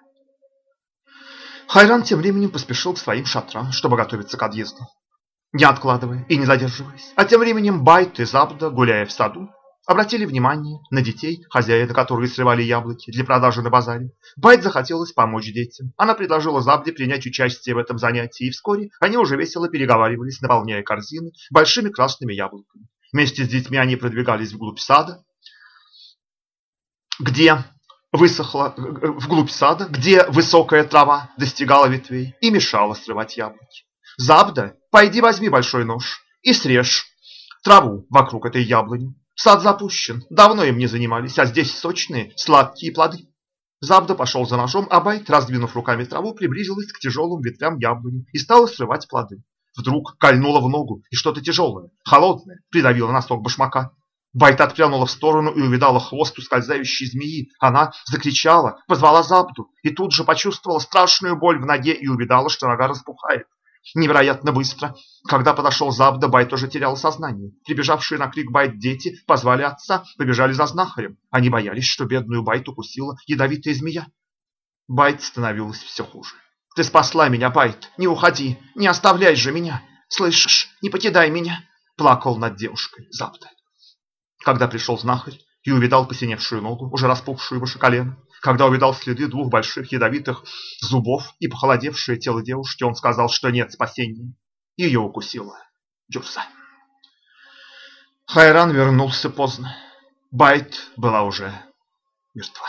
S1: Хайран тем временем поспешил к своим шатрам, чтобы готовиться к отъезду, не откладывая и не задерживаясь. А тем временем Байт и Забда, гуляя в саду, обратили внимание на детей хозяина, которые срывали яблоки для продажи на базаре. Байт захотелось помочь детям. Она предложила Забде принять участие в этом занятии, и вскоре они уже весело переговаривались, наполняя корзины большими красными яблоками. Вместе с детьми они продвигались вглубь сада, где высокая трава достигала ветвей и мешала срывать яблоки. «Забда, пойди возьми большой нож и срежь траву вокруг этой яблони. Сад запущен, давно им не занимались, а здесь сочные, сладкие плоды». Забда пошел за ножом, а Байт, раздвинув руками траву, приблизилась к тяжелым ветвям яблони и стала срывать плоды. Вдруг кольнуло в ногу, и что-то тяжелое, холодное, придавило носок башмака. Байт отпрянула в сторону и увидала хвост ускользающей змеи. Она закричала, позвала Забду и тут же почувствовала страшную боль в ноге и увидала, что нога распухает. Невероятно быстро. Когда подошел Забда, Байт уже терял сознание. Прибежавшие на крик Байт дети позвали отца, побежали за знахарем. Они боялись, что бедную Байт укусила ядовитая змея. Байт становилось все хуже. «Ты спасла меня, Байт! Не уходи! Не оставляй же меня! Слышишь, не покидай меня!» Плакал над девушкой Забда. Когда пришел знахарь и увидал посиневшую ногу, уже распухшую выше колена, когда увидал следы двух больших ядовитых зубов и похолодевшее тело девушки, он сказал, что нет спасения. Ее укусила Дюрза. Хайран вернулся поздно. Байт была уже мертва.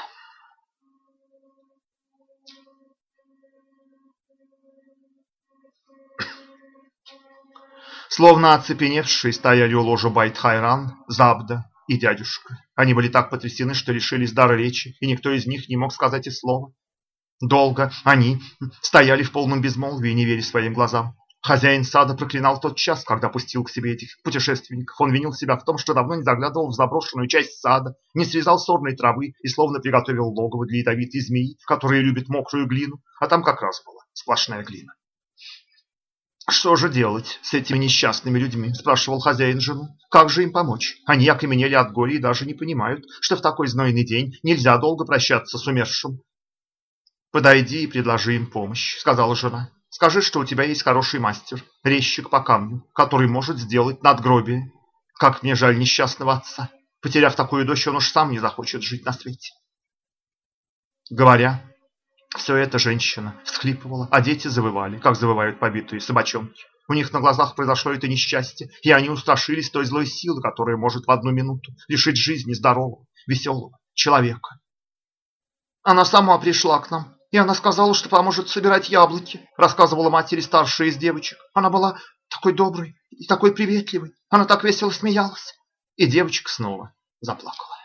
S1: Словно оцепеневшие стояли у ложа Байт Хайран, Забда и дядюшка. Они были так потрясены, что лишились дара речи, и никто из них не мог сказать и слова. Долго они стояли в полном безмолвии, не веря своим глазам. Хозяин сада проклинал тот час, когда пустил к себе этих путешественников. Он винил себя в том, что давно не заглядывал в заброшенную часть сада, не срезал сорной травы и словно приготовил логово для ядовитой змеи, которая любит мокрую глину, а там как раз была сплошная глина. «Что же делать с этими несчастными людьми?» – спрашивал хозяин жену. «Как же им помочь? Они окаменели от горя и даже не понимают, что в такой знойный день нельзя долго прощаться с умершим». «Подойди и предложи им помощь», – сказала жена. «Скажи, что у тебя есть хороший мастер, резчик по камню, который может сделать надгробие. Как мне жаль несчастного отца. Потеряв такую дочь, он уж сам не захочет жить на свете». Говоря все это, женщина всхлипывала, а дети завывали, как завывают побитые собачонки. У них на глазах произошло это несчастье, и они устрашились той злой силы, которая может в одну минуту лишить жизни здорового, веселого человека. «Она сама пришла к нам, и она сказала, что поможет собирать яблоки», рассказывала матери старшая из девочек. «Она была такой доброй и такой приветливой, она так весело смеялась». И девочка снова заплакала.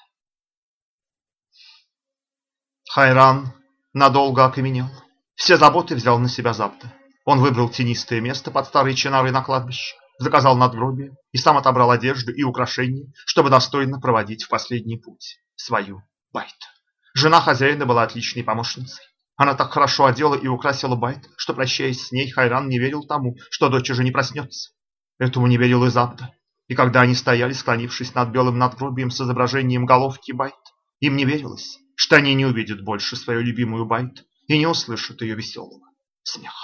S1: Хайран надолго окаменел. Все заботы взял на себя Забда. Он выбрал тенистое место под старой чинарой на кладбище, заказал надгробие и сам отобрал одежду и украшения, чтобы достойно проводить в последний путь свою Байт. Жена хозяина была отличной помощницей. Она так хорошо одела и украсила Байт, что, прощаясь с ней, Хайран не верил тому, что дочь уже не проснется. Этому не верил и Забда. И когда они стояли, склонившись над белым надгробием с изображением головки Байт, им не верилось, что они не увидят больше свою любимую Байт и не услышат ее веселого смеха.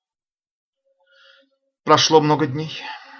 S1: Прошло много дней,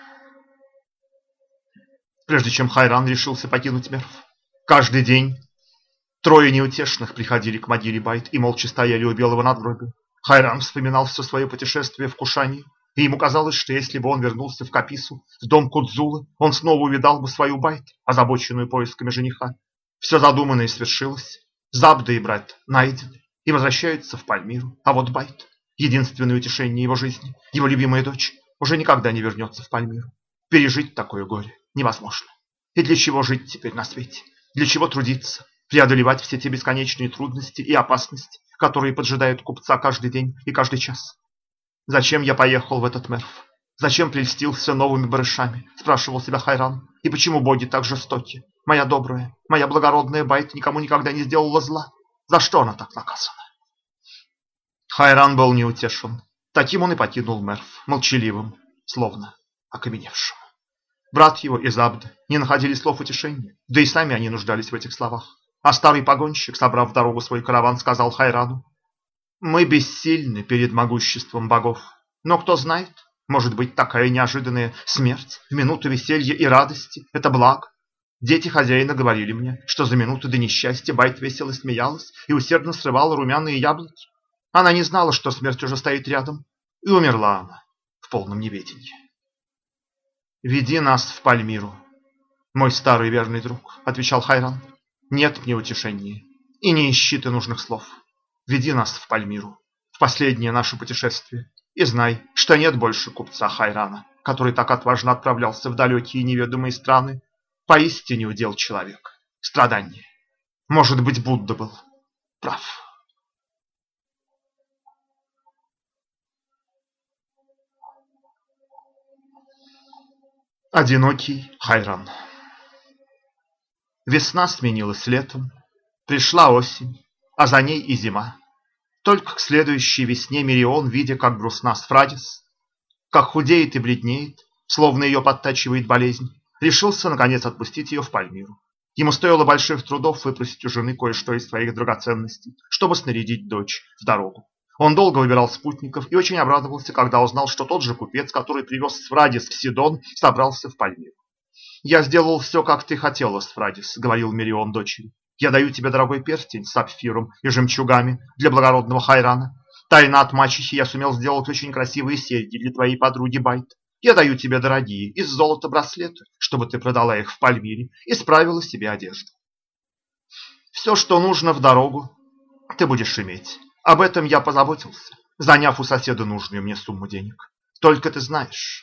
S1: прежде чем Хайран решился покинуть Мерв. Каждый день трое неутешных приходили к могиле Байт и молча стояли у белого надгробия. Хайран вспоминал все свое путешествие в Кушане, и ему казалось, что если бы он вернулся в Капису, в дом Кудзулы, он снова увидал бы свою Байт, озабоченную поисками жениха. Все задуманное свершилось. Забда и брат найдены и возвращаются в Пальмиру. А вот Байт, единственное утешение его жизни, его любимая дочь, уже никогда не вернется в Пальмиру. Пережить такое горе невозможно. И для чего жить теперь на свете? Для чего трудиться, преодолевать все те бесконечные трудности и опасности, которые поджидают купца каждый день и каждый час? Зачем я поехал в этот Мерв? Зачем прельстился новыми барышами? Спрашивал себя Хайран. И почему боги так жестоки? Моя добрая, моя благородная Байт никому никогда не сделала зла. За что она так наказана? Хайран был неутешен. Таким он и покинул Мерв, молчаливым, словно окаменевшим. Брат его и Забд не находили слов утешения, да и сами они нуждались в этих словах. А старый погонщик, собрав в дорогу свой караван, сказал Хайрану: «Мы бессильны перед могуществом богов, но кто знает, может быть, такая неожиданная смерть в минуту веселья и радости – это благо. Дети хозяина говорили мне, что за минуту до несчастья Байт весело смеялась и усердно срывала румяные яблоки. Она не знала, что смерть уже стоит рядом, и умерла она в полном неведении. «Веди нас в Пальмиру, мой старый верный друг», – отвечал Хайран. «Нет мне утешения, и не ищи ты нужных слов. Веди нас в Пальмиру, в последнее наше путешествие, и знай, что нет больше купца Хайрана, который так отважно отправлялся в далекие неведомые страны. Поистине удел человека. Страдание. Может быть, Будда был прав». Одинокий Хайран. Весна сменилась летом, пришла осень, а за ней и зима. Только к следующей весне Мирион, видя, как грустна Сфрадис, как худеет и бледнеет, словно ее подтачивает болезнь, решился, наконец, отпустить ее в Пальмиру. Ему стоило больших трудов выпросить у жены кое-что из своих драгоценностей, чтобы снарядить дочь в дорогу. Он долго выбирал спутников и очень обрадовался, когда узнал, что тот же купец, который привез Сфрадис в Сидон, собрался в Пальмиру. «Я сделал все, как ты хотела, Сфрадис», — говорил Мирион дочери. «Я даю тебе дорогой перстень с сапфиром и жемчугами для благородного Хайрана. Тайно от мачехи я сумел сделать очень красивые серьги для твоей подруги Байт. Я даю тебе дорогие из золота браслеты, чтобы ты продала их в Пальмире и справила себе одежду. Все, что нужно в дорогу, ты будешь иметь. Об этом я позаботился, заняв у соседа нужную мне сумму денег. Только ты знаешь,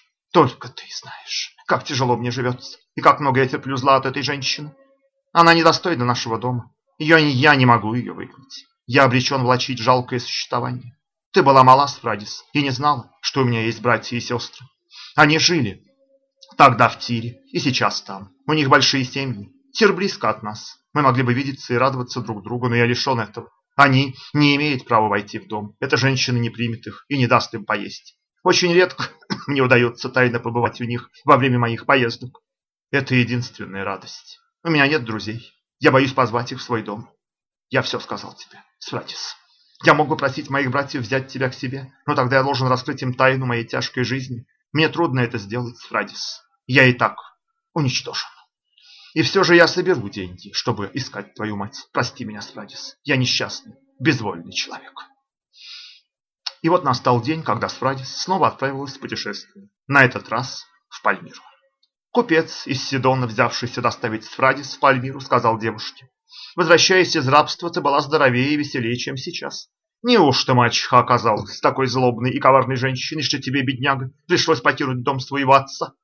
S1: как тяжело мне живется и как много я терплю зла от этой женщины. Она недостойна нашего дома. Я не могу ее выгнать. Я обречен влачить жалкое существование. Ты была мала, Сфрадис, и не знала, что у меня есть братья и сестры. Они жили тогда в Тире и сейчас там. У них большие семьи. Тир близко от нас. Мы могли бы видеться и радоваться друг другу, но я лишен этого. Они не имеют права войти в дом. Эта женщина не примет их и не даст им поесть. Очень редко мне удается тайно побывать у них во время моих поездок. Это единственная радость. У меня нет друзей. Я боюсь позвать их в свой дом. Я все сказал тебе, Сфрадис. Я мог бы просить моих братьев взять тебя к себе, но тогда я должен раскрыть им тайну моей тяжкой жизни. Мне трудно это сделать, Сфрадис. Я и так уничтожен. И все же я соберу деньги, чтобы искать твою мать. Прости меня, Сфрадис. Я несчастный, безвольный человек. И вот настал день, когда Сфрадис снова отправилась в путешествие. На этот раз в Пальмиру. Купец из Сидона, взявшийся доставить Сфрадис в Пальмиру, сказал девушке: «Возвращаясь из рабства, ты была здоровее и веселее, чем сейчас. Неужто мачеха оказалась такой злобной и коварной женщиной, что тебе, бедняга, пришлось покинуть дом своего отца?»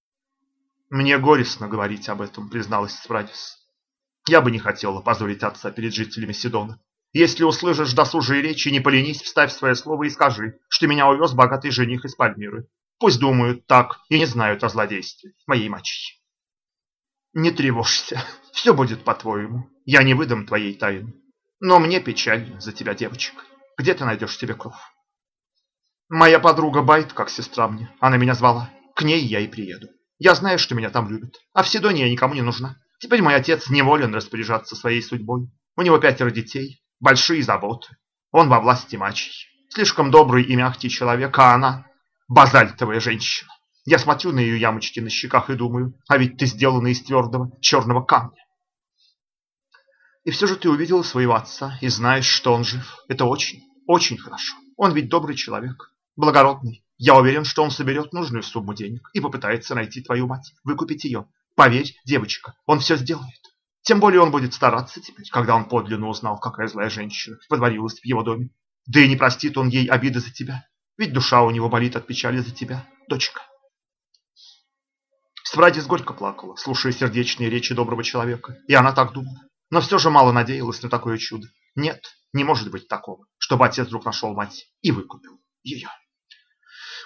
S1: «Мне горестно говорить об этом», — призналась Сфрадис. «Я бы не хотела позорить отца перед жителями Сидона. Если услышишь досужие речи, не поленись, вставь свое слово и скажи, что меня увез богатый жених из Пальмиры. Пусть думают так и не знают о злодействе моей мачехи». «Не тревожься, все будет по-твоему. Я не выдам твоей тайны. Но мне печально за тебя, девочка. Где ты найдешь себе кров?» «Моя подруга Байт, как сестра мне. Она меня звала. К ней я и приеду. Я знаю, что меня там любят. А в Сидоне я никому не нужна. Теперь мой отец неволен распоряжаться своей судьбой. У него 5 детей, большие заботы. Он во власти мачехи. Слишком добрый и мягкий человек, а она базальтовая женщина. Я смотрю на ее ямочки на щеках и думаю, а ведь ты сделана из твердого черного камня. И все же ты увидела своего отца и знаешь, что он жив. Это очень, очень хорошо. Он ведь добрый человек, благородный. Я уверен, что он соберет нужную сумму денег и попытается найти твою мать, выкупить ее. Поверь, девочка, он все сделает. Тем более он будет стараться теперь, когда он подлинно узнал, какая злая женщина водворилась в его доме. Да и не простит он ей обиды за тебя, ведь душа у него болит от печали за тебя, дочка. Сфрадис горько плакала, слушая сердечные речи доброго человека, и она так думала. Но все же мало надеялась на такое чудо. Нет, не может быть такого, чтобы отец вдруг нашел мать и выкупил ее.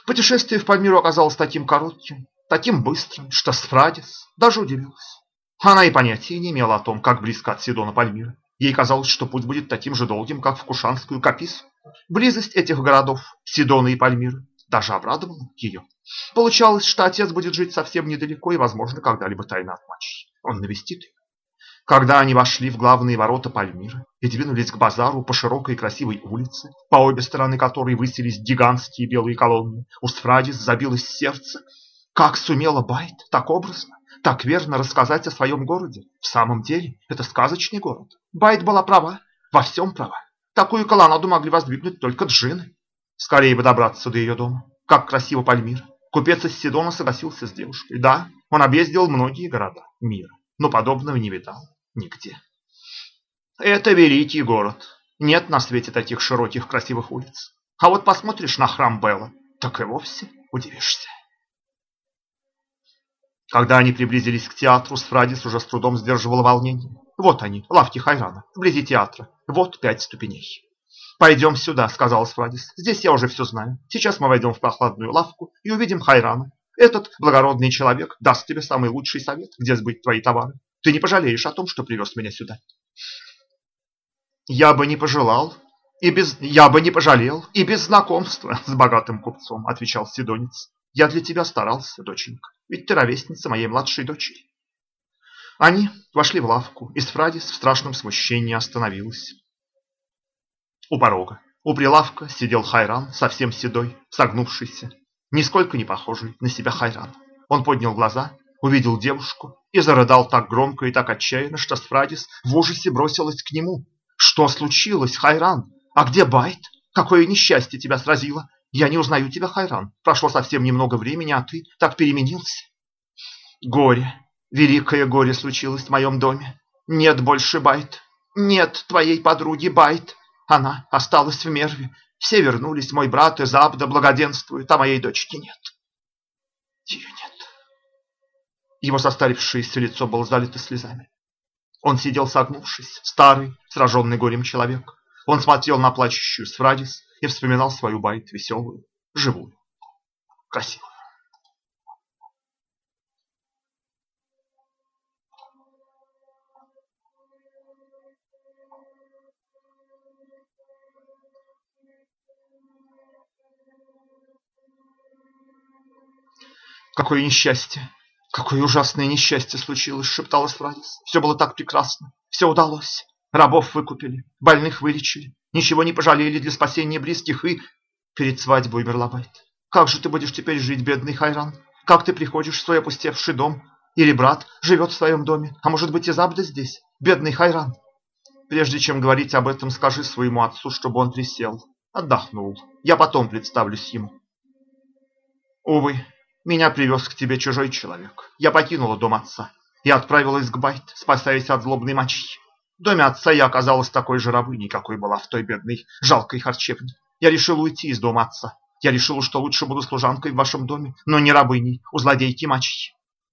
S1: Путешествие в Пальмиру оказалось таким коротким, таким быстрым, что Сфрадис даже удивилась. Она и понятия не имела о том, как близко от Сидона Пальмира. Ей казалось, что путь будет таким же долгим, как в Кушанскую Капису. Близость этих городов, Сидона и Пальмира, даже обрадовала ее. Получалось, что отец будет жить совсем недалеко и, возможно, когда-либо тайно от мачехи. Он навестит ее. Когда они вошли в главные ворота Пальмира и двинулись к базару по широкой и красивой улице, по обе стороны которой высились гигантские белые колонны, у Сфрадис забилось сердце. Как сумела Байт так образно, так верно рассказать о своем городе? В самом деле, это сказочный город. Байт была права, во всем права. Такую колоннаду могли воздвигнуть только джинны. Скорее бы добраться до ее дома. Как красиво Пальмира. Купец из Сидона согласился с девушкой. Да, он объездил многие города мира, но подобного не видал нигде. Это великий город. Нет на свете таких широких красивых улиц. А вот посмотришь на храм Белла, так и вовсе удивишься. Когда они приблизились к театру, Сфрадис уже с трудом сдерживала волнение. Вот они, лавки Хайрана, вблизи театра. Вот 5 ступеней. «Пойдем сюда», — сказала Сфрадис. «Здесь я уже все знаю. Сейчас мы войдем в прохладную лавку и увидим Хайрана. Этот благородный человек даст тебе самый лучший совет, где сбыть твои товары. Ты не пожалеешь о том, что привез меня сюда». «Я бы не пожалел и без знакомства с богатым купцом», — отвечал Сидонец. «Я для тебя старался, доченька, ведь ты ровесница моей младшей дочери». Они вошли в лавку, и Сфрадис в страшном смущении остановилась. У порога, у прилавка сидел Хайран, совсем седой, согнувшийся, нисколько не похожий на себя Хайран. Он поднял глаза, увидел девушку и зарыдал так громко и так отчаянно, что Сфрадис в ужасе бросилась к нему. «Что случилось, Хайран? А где Байт? Какое несчастье тебя сразило? Я не узнаю тебя, Хайран. Прошло совсем немного времени, а ты так переменился». «Горе, великое горе случилось в моем доме. Нет больше Байт. Нет твоей подруги Байт. Она осталась в Мерве. Все вернулись, мой брат и Забда благоденствуют, а моей дочки нет. Ее нет». Его состарившееся лицо было залито слезами. Он сидел согнувшись, старый, сраженный горем человек. Он смотрел на плачущую Сфрадис и вспоминал свою Байт, веселую, живую, красивую. «Какое несчастье! Какое ужасное несчастье случилось!» — шептала Сфрадис. «Все было так прекрасно, все удалось. Рабов выкупили, больных вылечили, ничего не пожалели для спасения близких, и перед свадьбой умерла Байт. Как же ты будешь теперь жить, бедный Хайран? Как ты приходишь в свой опустевший дом? Или брат живет в своем доме, а может быть и Забда здесь? Бедный Хайран!» «Прежде чем говорить об этом, скажи своему отцу, чтобы он присел, отдохнул. Я потом представлюсь ему». «Увы, меня привез к тебе чужой человек. Я покинула дом отца и отправилась к Байт, спасаясь от злобной мачехи. В доме отца я оказалась такой же рабыней, какой была в той бедной, жалкой харчевне. Я решила уйти из дома отца. Я решила, что лучше буду служанкой в вашем доме, но не рабыней, у злодейки мачехи».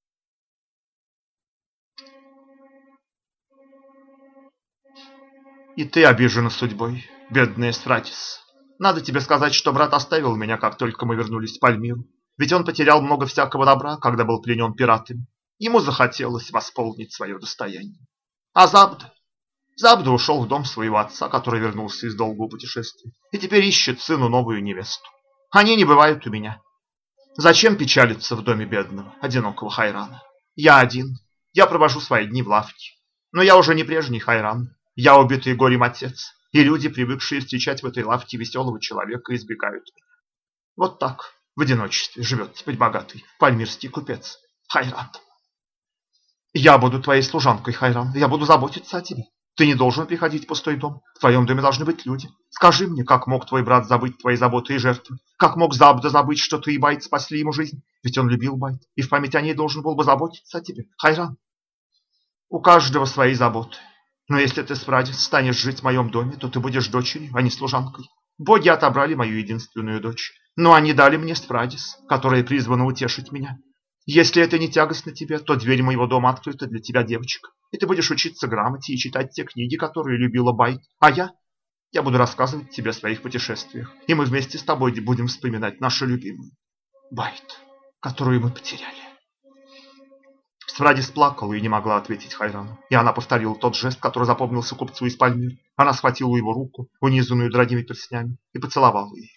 S1: «И ты обижена судьбой, бедная Сфрадис. Надо тебе сказать, что брат оставил меня, как только мы вернулись в Пальмиру. Ведь он потерял много всякого добра, когда был пленен пиратами. Ему захотелось восполнить свое достояние. А Забда ушел в дом своего отца, который вернулся из долгого путешествия, и теперь ищет сыну новую невесту. Они не бывают у меня. Зачем печалиться в доме бедного, одинокого Хайрана? Я один, я провожу свои дни в лавке. Но я уже не прежний Хайран. Я убитый горем отец, и люди, привыкшие встречать в этой лавке веселого человека, избегают меня. Вот так в одиночестве живет теперь богатый пальмирский купец Хайран. Я буду твоей служанкой, Хайран, я буду заботиться о тебе. Ты не должен приходить в пустой дом, в твоем доме должны быть люди. Скажи мне, как мог твой брат забыть твои заботы и жертвы? Как мог Забда забыть, что ты и Байт спасли ему жизнь? Ведь он любил Байт, и в память о ней должен был бы заботиться о тебе, Хайран. У каждого свои заботы. Но если ты, Сфрадис, станешь жить в моем доме, то ты будешь дочерью, а не служанкой. Боги отобрали мою единственную дочь, но они дали мне Сфрадис, которая призвана утешить меня. Если это не тягостно тебе, то дверь моего дома открыта для тебя, девочка, и ты будешь учиться грамоте и читать те книги, которые любила Байт. А я Я буду рассказывать тебе о своих путешествиях, и мы вместе с тобой будем вспоминать нашу любимую Байт, которую мы потеряли. Сврадис плакала и не могла ответить Хайрану, и она повторила тот жест, который запомнился купцу из Пальмиры. Она схватила его руку, унизанную дорогими перстнями, и поцеловала ее.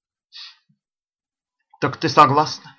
S1: «Так ты согласна,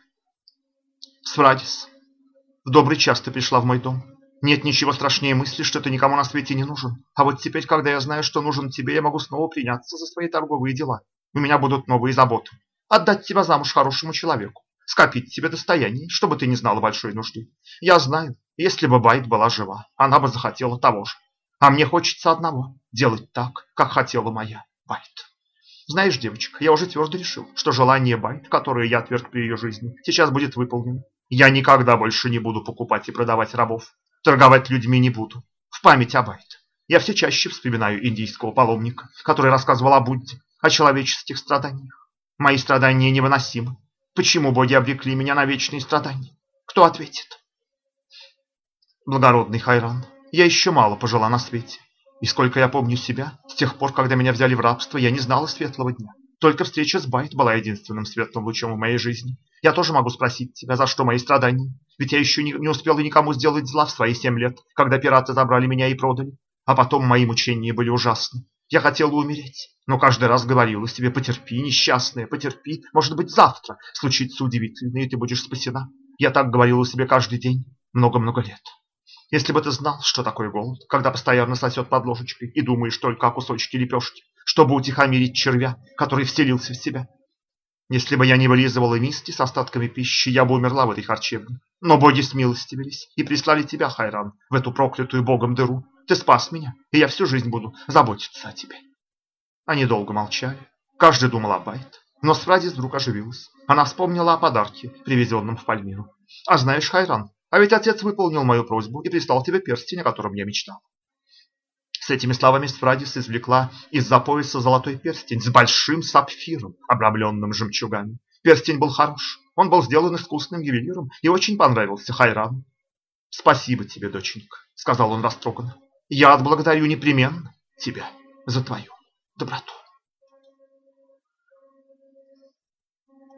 S1: Сврадис? В добрый час ты пришла в мой дом. Нет ничего страшнее мысли, что ты никому на свете не нужен. А вот теперь, когда я знаю, что нужен тебе, я могу снова приняться за свои торговые дела. У меня будут новые заботы. Отдать тебя замуж хорошему человеку. Скопить тебе достояние, чтобы ты не знала большой нужды. Я знаю, если бы Байт была жива, она бы захотела того же. А мне хочется одного – делать так, как хотела моя Байт. Знаешь, девочка, я уже твердо решил, что желание Байт, которое я отверг при ее жизни, сейчас будет выполнено. Я никогда больше не буду покупать и продавать рабов. Торговать людьми не буду. В память о Байт. Я все чаще вспоминаю индийского паломника, который рассказывал о Будде, о человеческих страданиях. Мои страдания невыносимы. Почему боги обрекли меня на вечные страдания? Кто ответит? Благородный Хайран, я еще мало пожила на свете. И сколько я помню себя, с тех пор, когда меня взяли в рабство, я не знала светлого дня. Только встреча с Байт была единственным светлым лучом в моей жизни. Я тоже могу спросить тебя, за что мои страдания? Ведь я еще не успела никому сделать зла в свои 7 лет, когда пираты забрали меня и продали. А потом мои мучения были ужасны. Я хотела умереть, но каждый раз говорила себе: потерпи, несчастная, потерпи, может быть, завтра случится удивительное, и ты будешь спасена. Я так говорила себе каждый день, много-много лет. Если бы ты знал, что такое голод, когда постоянно сосет под ложечкой и думаешь только о кусочке лепешки, чтобы утихомирить червя, который вселился в себя. Если бы я не вылизывала миски с остатками пищи, я бы умерла в этой харчевне. Но боги смилостивились и прислали тебя, Хайран, в эту проклятую богом дыру. Ты спас меня, и я всю жизнь буду заботиться о тебе. Они долго молчали. Каждый думал о Байт. Но Сврадис вдруг оживилась. Она вспомнила о подарке, привезенном в Пальмиру. А знаешь, Хайран, а ведь отец выполнил мою просьбу и прислал тебе перстень, о котором я мечтал. С этими словами Сврадис извлекла из-за пояса золотой перстень с большим сапфиром, обрамленным жемчугами. Перстень был хорош, он был сделан искусным ювелиром и очень понравился Хайрану. «Спасибо тебе, доченька», — сказал он растроганно. «Я отблагодарю непременно тебя за твою доброту».